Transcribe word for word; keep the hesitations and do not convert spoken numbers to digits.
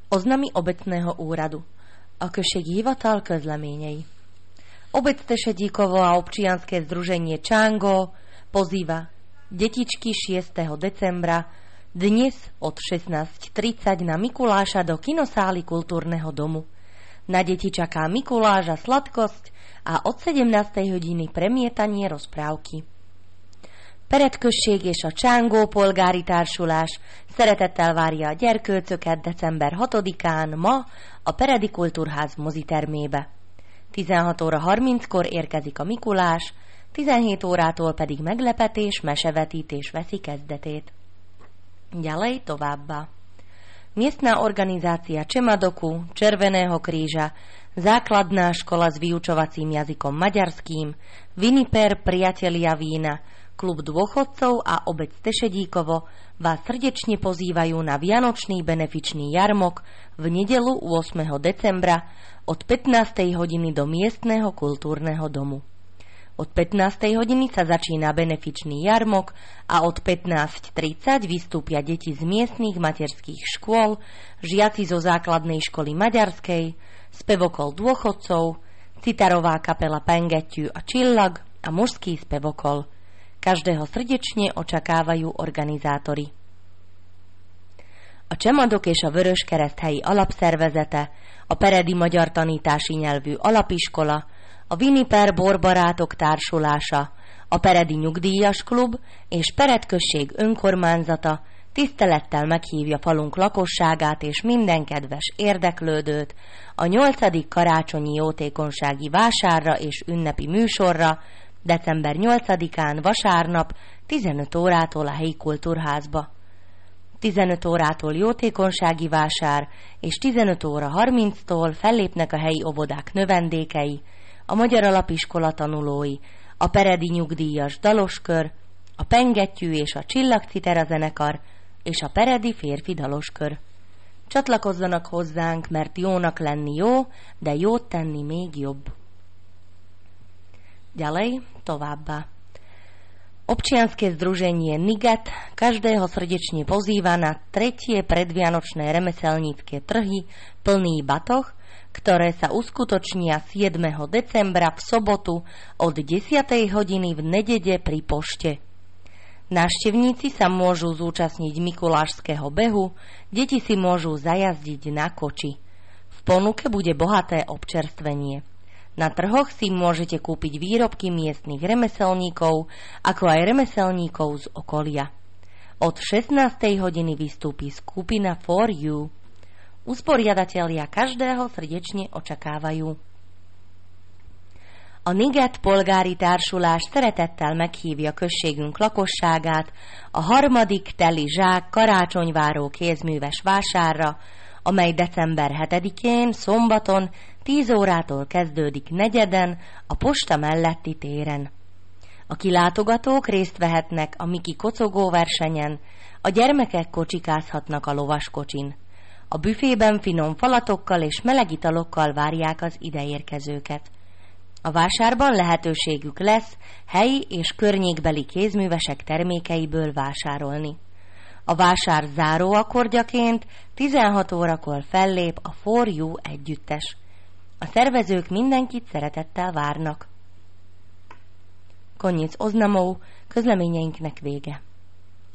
Oznamy obecného úradu. A községi hivatal közleményei. Obec Tešedíkovo a občianske združenie Čango pozýva detičky šiesteho decembra dnes od šestnásť tridsať na Mikuláša do kinosály Kultúrneho domu. Na deti čaká Mikuláš a sladkosť a od sedemnástej hodiny premietanie rozprávky. Peredközség és a Csángó polgári társulás szeretettel várja a gyerkőcöket december hatodikán ma a Peredi Kultúrház mozitermébe. tizenhat óra harminckor érkezik a Mikulás, tizenhét órától pedig meglepetés, mesevetítés veszi kezdetét. Ďalej továbbá. Miestna organizácia Čemadoku, Červeného kríža, základná škola s vyučovacím jazykom maďarským, Viniper Priatelia vína, klub dôchodcov a obec Tešedíkovo vás srdečne pozývajú na vianočný benefičný jarmok v nedeľu ôsmeho decembra od pätnástej hodiny do miestneho kultúrneho domu. Od pätnástej hodiny sa začína benefičný jarmok a od pätnásť tridsať vystúpia deti z miestnych materských škôl, žiaci zo základnej školy maďarskej, spevokol dôchodcov, citarová kapela Pengettyű a Csillag a mužský spevokol. Každého srdečne očakávajú organizátori. A Csemadok és a Vöröskereszt helyi alapszervezete, a Peredi magyar tanítási nyelvű alapiskola, a Viniper Borbarátok társulása, a Peredi nyugdíjas klub és Pered község önkormányzata tisztelettel meghívja falunk lakosságát és minden kedves érdeklődőt a nyolcadik karácsonyi jótékonysági vásárra és ünnepi műsorra, december nyolcadikán vasárnap tizenöt órától a helyi kultúrházba. tizenöt órától jótékonysági vásár, és tizenöt óra harminctól fellépnek a helyi óvodák növendékei, a Magyar Alapiskola tanulói, a Peredi nyugdíjas daloskör, a Pengettyű és a Csillagcitera zenekar, és a Peredi férfi daloskör. Csatlakozzanak hozzánk, mert jónak lenni jó, de jót tenni még jobb. Ďalej, továbbá. Občianske združenie Niget každého srdečne pozýva na tretie predvianočné remeselnícke trhy Plný batoh, ktoré sa uskutočnia siedmeho decembra v sobotu od desiatej hodiny v nedede pri pošte. Návštevníci sa môžu zúčastniť mikulášskeho behu, deti si môžu zajazdiť na koči. V ponuke bude bohaté občerstvenie. Na trhoch si môžete kúpiť výrobky miestnych remeselníkov, ako aj remeselníkov z okolia. Od šestnástej hodiny vystúpi skupina For You. Usporiadatelia každého srdečne očakávajú. A Niget polgári társulás szeretettel meghívja községünk lakosságát a harmadik teli zsák karácsonyváró kézműves vásárra, amely december hetedikén, szombaton, tíz órától kezdődik negyeden a posta melletti téren. A kilátogatók részt vehetnek a Miki kocogó versenyen, a gyermekek kocsikázhatnak a lovaskocsin. A büfében finom falatokkal és meleg italokkal várják az ideérkezőket. A vásárban lehetőségük lesz helyi és környékbeli kézművesek termékeiből vásárolni. A vásár záróakkordjaként tizenhat órakor fellép a For You együttes. A szervezők mindenkit szeretettel várnak. Koniec oznamov, közleményeinknek vége.